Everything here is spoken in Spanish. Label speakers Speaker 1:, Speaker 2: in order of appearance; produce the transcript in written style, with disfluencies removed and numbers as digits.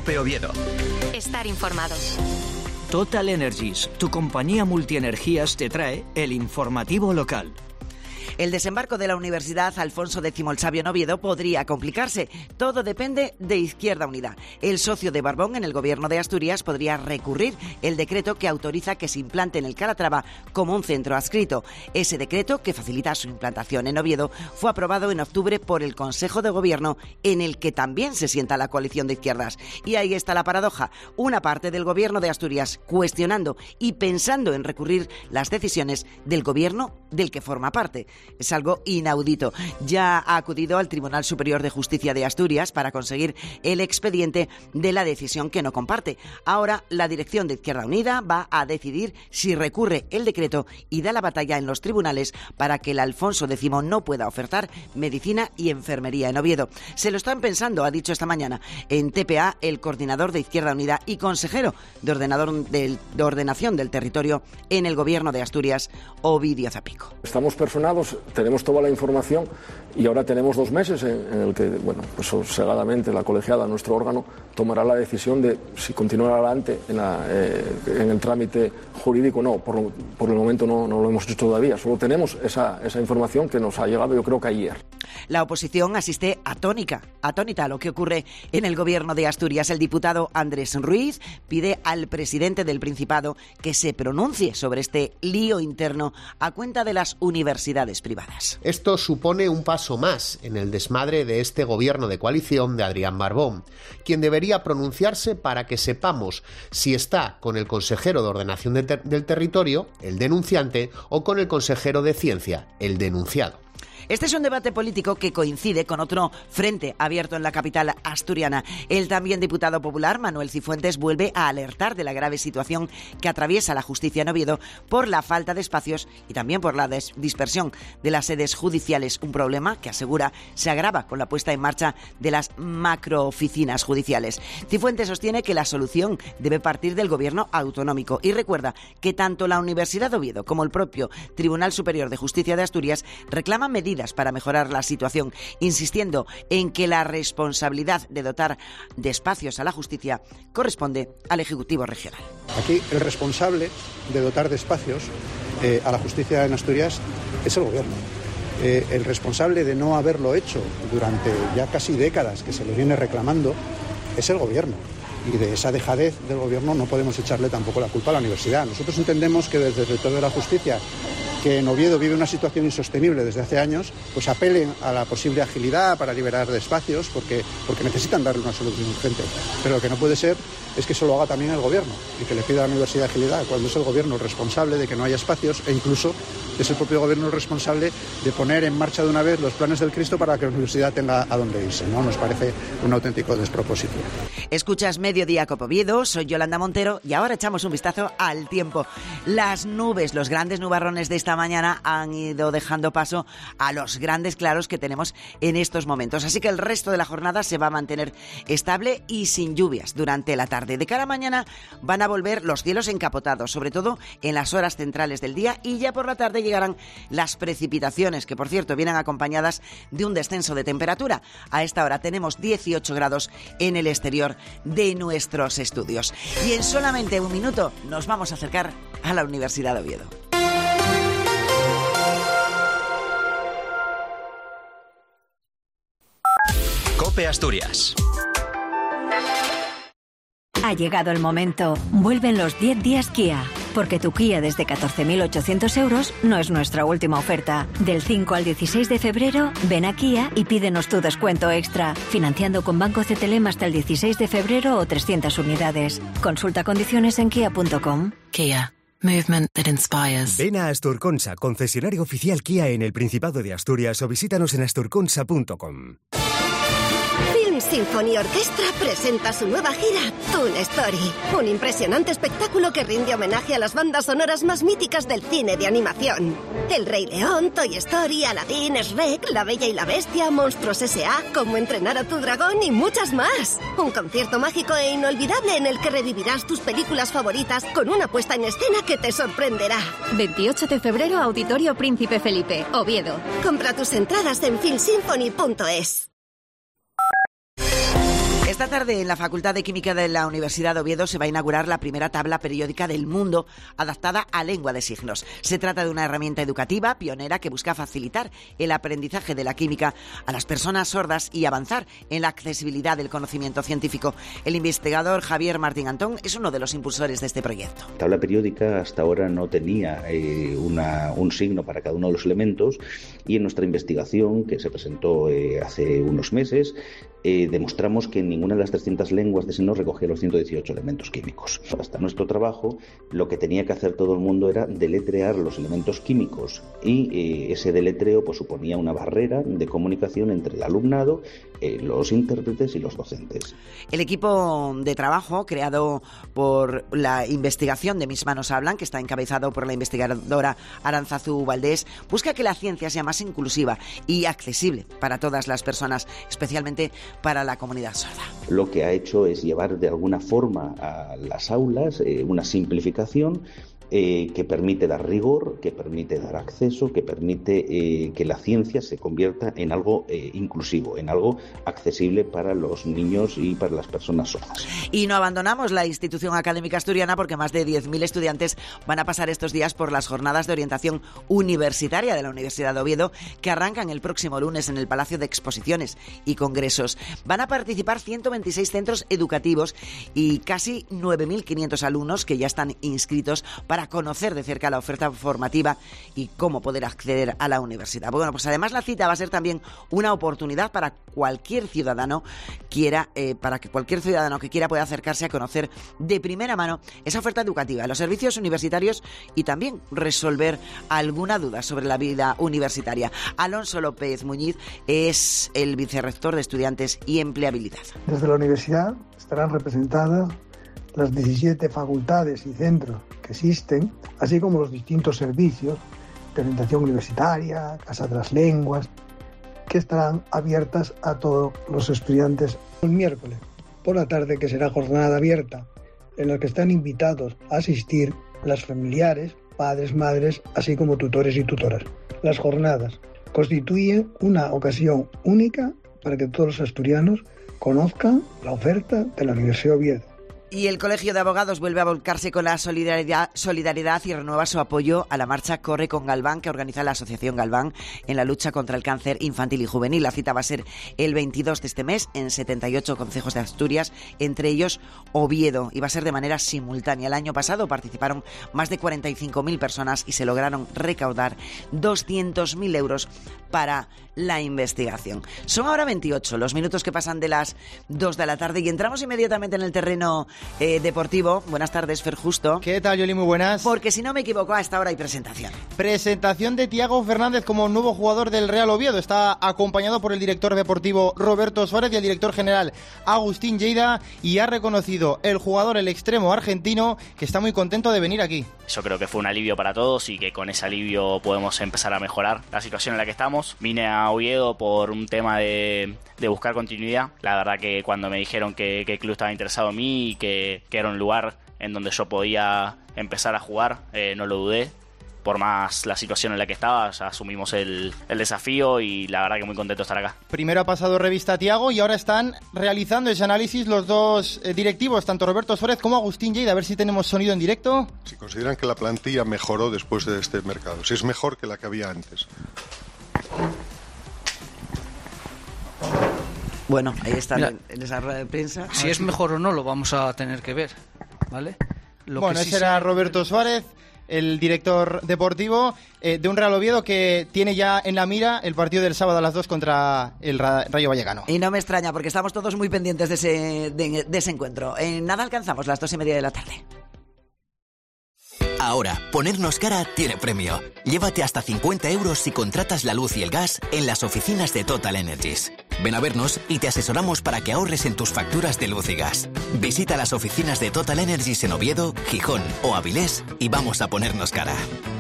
Speaker 1: COPE Oviedo.
Speaker 2: Estar informados.
Speaker 3: Total Energies, tu compañía multienergías, te trae el informativo local.
Speaker 4: El desembarco de la Universidad Alfonso X el Sabio en Oviedo podría complicarse. Todo depende de Izquierda Unida. El socio de Barbón en el Gobierno de Asturias podría recurrir el decreto que autoriza que se implante en el Calatrava como un centro adscrito. Ese decreto, que facilita su implantación en Oviedo, fue aprobado en octubre por el Consejo de Gobierno, en el que también se sienta la coalición de izquierdas. Y ahí está la paradoja. Una parte del Gobierno de Asturias cuestionando y pensando en recurrir las decisiones del Gobierno del que forma parte. Es algo inaudito. Ya ha acudido al Tribunal Superior de Justicia de Asturias para conseguir el expediente de la decisión que no comparte. Ahora la dirección de Izquierda Unida va a decidir si recurre el decreto y da la batalla en los tribunales para que el Alfonso X no pueda ofertar medicina y enfermería en Oviedo. Se lo están pensando, ha dicho esta mañana en TPA el coordinador de Izquierda Unida y consejero de Ordenación del Territorio en el Gobierno de Asturias, Ovidio Zapico.
Speaker 5: Estamos personados, tenemos toda la información y ahora tenemos 2 meses en el que, pues sosegadamente la colegiada, nuestro órgano, tomará la decisión de si continuar adelante en el trámite jurídico o no. Por el momento no lo hemos hecho todavía, solo tenemos esa información que nos ha llegado yo creo que ayer.
Speaker 4: La oposición asiste atónita a lo que ocurre en el Gobierno de Asturias. El diputado Andrés Ruiz pide al presidente del Principado que se pronuncie sobre este lío interno a cuenta de las universidades privadas.
Speaker 6: Esto supone un paso más en el desmadre de este gobierno de coalición de Adrián Barbón, quien debería pronunciarse para que sepamos si está con el consejero de Ordenación del Territorio, el denunciante, o con el consejero de Ciencia, el denunciado.
Speaker 4: Este es un debate político que coincide con otro frente abierto en la capital asturiana. El también diputado popular, Manuel Cifuentes, vuelve a alertar de la grave situación que atraviesa la justicia en Oviedo por la falta de espacios y también por la dispersión de las sedes judiciales, un problema que asegura se agrava con la puesta en marcha de las macrooficinas judiciales. Cifuentes sostiene que la solución debe partir del gobierno autonómico y recuerda que tanto la Universidad de Oviedo como el propio Tribunal Superior de Justicia de Asturias reclaman medidas para mejorar la situación, insistiendo en que la responsabilidad de dotar de espacios a la justicia corresponde al Ejecutivo Regional.
Speaker 7: Aquí el responsable de dotar de espacios a la justicia en Asturias es el Gobierno. El responsable de no haberlo hecho durante ya casi décadas que se le viene reclamando es el Gobierno. Y de esa dejadez del Gobierno no podemos echarle tampoco la culpa a la universidad. Nosotros entendemos que desde el sector de la justicia, que en Oviedo vive una situación insostenible desde hace años, pues apelen a la posible agilidad para liberar de espacios, porque necesitan darle una solución urgente. Pero lo que no puede ser es que eso lo haga también el Gobierno y que le pida a la universidad agilidad, cuando es el Gobierno el responsable de que no haya espacios e incluso es el propio Gobierno el responsable de poner en marcha de una vez los planes del Cristo para que la universidad tenga a dónde irse, ¿no? Nos parece un auténtico despropósito.
Speaker 4: Escuchas Mediodía Cope Oviedo, soy Yolanda Montero y ahora echamos un vistazo al tiempo. Las nubes, los grandes nubarrones de esta mañana han ido dejando paso a los grandes claros que tenemos en estos momentos. Así que el resto de la jornada se va a mantener estable y sin lluvias durante la tarde. De cara a mañana van a volver los cielos encapotados, sobre todo en las horas centrales del día, y ya por la tarde llegarán las precipitaciones, que por cierto vienen acompañadas de un descenso de temperatura. A esta hora tenemos 18 grados en el exterior de nuestros estudios. Y en solamente un minuto nos vamos a acercar a la Universidad de Oviedo.
Speaker 1: COPE Asturias.
Speaker 8: Ha llegado el momento. Vuelven los 10 días Kia. Porque tu Kia desde 14.800 euros no es nuestra última oferta. Del 5 al 16 de febrero, ven a Kia y pídenos tu descuento extra. Financiando con Banco CTLM hasta el 16 de febrero o 300 unidades. Consulta condiciones en kia.com.
Speaker 9: Kia. Movement that inspires.
Speaker 10: Ven a Asturconsa, concesionario oficial Kia en el Principado de Asturias, o visítanos en asturconsa.com.
Speaker 11: Film Symphony Orchestra presenta su nueva gira, Toon Story. Un impresionante espectáculo que rinde homenaje a las bandas sonoras más míticas del cine de animación. El Rey León, Toy Story, Aladdin, Shrek, La Bella y la Bestia, Monstruos S.A., Cómo entrenar a tu dragón y muchas más. Un concierto mágico e inolvidable en el que revivirás tus películas favoritas con una puesta en escena que te sorprenderá.
Speaker 12: 28 de febrero, Auditorio Príncipe Felipe, Oviedo.
Speaker 11: Compra tus entradas en filmsymphony.es.
Speaker 4: Esta tarde en la Facultad de Química de la Universidad de Oviedo se va a inaugurar la primera tabla periódica del mundo adaptada a lengua de signos. Se trata de una herramienta educativa pionera que busca facilitar el aprendizaje de la química a las personas sordas y avanzar en la accesibilidad del conocimiento científico. El investigador Javier Martín Antón es uno de los impulsores de este proyecto.
Speaker 13: La tabla periódica hasta ahora no tenía un signo para cada uno de los elementos, y en nuestra investigación, que se presentó hace unos meses, demostramos que ninguna de las 300 lenguas de signos recogía los 118 elementos químicos. Hasta nuestro trabajo, lo que tenía que hacer todo el mundo era deletrear los elementos químicos, y ese deletreo pues suponía una barrera de comunicación entre el alumnado, los intérpretes y los docentes.
Speaker 4: El equipo de trabajo creado por la investigación de Mis Manos Hablan, que está encabezado por la investigadora Aránzazu Valdés, busca que la ciencia sea más inclusiva y accesible para todas las personas, especialmente para la comunidad sorda.
Speaker 13: Lo que ha hecho es llevar de alguna forma a las aulas una simplificación que permite dar rigor, que permite dar acceso, que permite que la ciencia se convierta en algo inclusivo, en algo accesible para los niños y para las personas sordas.
Speaker 4: Y no abandonamos la institución académica asturiana, porque más de 10.000 estudiantes van a pasar estos días por las jornadas de orientación universitaria de la Universidad de Oviedo, que arrancan el próximo lunes en el Palacio de Exposiciones y Congresos. Van a participar 126 centros educativos y casi 9.500 alumnos que ya están inscritos para conocer de cerca la oferta formativa y cómo poder acceder a la universidad. Bueno, pues además la cita va a ser también una oportunidad para cualquier ciudadano que quiera pueda acercarse a conocer de primera mano esa oferta educativa, los servicios universitarios y también resolver alguna duda sobre la vida universitaria. Alonso López Muñiz es el vicerrector de Estudiantes y Empleabilidad.
Speaker 14: Desde la universidad estarán representadas las 17 facultades y centros que existen, así como los distintos servicios de orientación universitaria, Casa de las Lenguas, que estarán abiertas a todos los estudiantes. El miércoles por la tarde, que será jornada abierta, en la que están invitados a asistir las familiares, padres, madres, así como tutores y tutoras. Las jornadas constituyen una ocasión única para que todos los asturianos conozcan la oferta de la Universidad de Oviedo.
Speaker 4: Y el Colegio de Abogados vuelve a volcarse con la solidaridad y renueva su apoyo a la marcha Corre con Galván, que organiza la Asociación Galván en la lucha contra el cáncer infantil y juvenil. La cita va a ser el 22 de este mes en 78 concejos de Asturias, entre ellos Oviedo, y va a ser de manera simultánea. El año pasado participaron más de 45.000 personas y se lograron recaudar 200.000 euros para la investigación. Son ahora 28 los minutos que pasan de las 2 de la tarde y entramos inmediatamente en el terreno deportivo. Buenas tardes, Fer Justo.
Speaker 15: ¿Qué tal, Yoli? Muy buenas.
Speaker 4: Porque si no me equivoco, a esta hora hay presentación.
Speaker 15: Presentación de Thiago Fernández como nuevo jugador del Real Oviedo. Está acompañado por el director deportivo Roberto Suárez y el director general Agustín Lleida, y ha reconocido el jugador, el extremo argentino, que está muy contento de venir aquí.
Speaker 16: Yo creo que fue un alivio para todos y que con ese alivio podemos empezar a mejorar la situación en la que estamos. Vine a Oviedo por un tema de buscar continuidad. La verdad que cuando me dijeron que el club estaba interesado en mí y que era un lugar en donde yo podía empezar a jugar, no lo dudé. Por más la situación en la que estaba, ya asumimos el desafío y la verdad que muy contento de estar acá.
Speaker 15: Primero ha pasado revista a Thiago y ahora están realizando ese análisis los dos directivos, tanto Roberto Suárez como Agustín Lleida. A ver si tenemos sonido en directo.
Speaker 17: Si consideran que la plantilla mejoró después de este mercado, si es mejor que la que había antes.
Speaker 4: Bueno, ahí está. Mira, en esa rueda de prensa.
Speaker 18: Si es mejor o no lo vamos a tener que ver, ¿vale?
Speaker 15: Bueno, ese era Roberto Suárez, el director deportivo de un Real Oviedo que tiene ya en la mira el partido del sábado a las 2 contra el Rayo Vallecano.
Speaker 4: Y no me extraña, porque estamos todos muy pendientes de ese encuentro. En nada alcanzamos las 2:30 de la tarde.
Speaker 19: Ahora, ponernos cara tiene premio. Llévate hasta 50 euros si contratas la luz y el gas en las oficinas de Total Energies. Ven a vernos y te asesoramos para que ahorres en tus facturas de luz y gas. Visita las oficinas de Total Energies en Oviedo, Gijón o Avilés y vamos a ponernos cara.